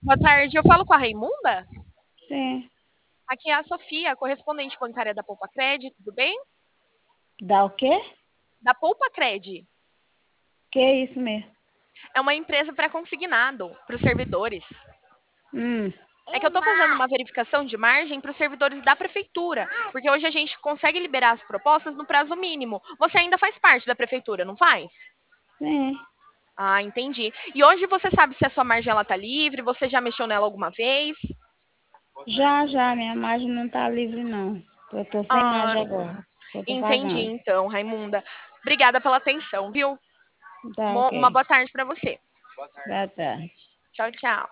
Boa tarde, eu falo com a Raimunda? Sim. Aqui é a Sofia, correspondente bancária da Poupa Cred, tudo bem? Dá o quê? Da Poupa Cred. Que é isso mesmo? É uma empresa pré-consignado para os servidores. Hum. É que eu estou fazendo uma verificação de margem para os servidores da prefeitura, porque hoje a gente consegue liberar as propostas no prazo mínimo. Você ainda faz parte da prefeitura, não faz? Sim. Ah, entendi. E hoje você sabe se a sua margem ela tá livre? Você já mexeu nela alguma vez? Já, minha margem não tá livre, não. Eu tô sem Ah, margem agora. Eu tô entendi pagando. então, Raimunda. Obrigada pela atenção, viu? Tá ok. Uma boa tarde para você. Boa tarde. Tchau, tchau.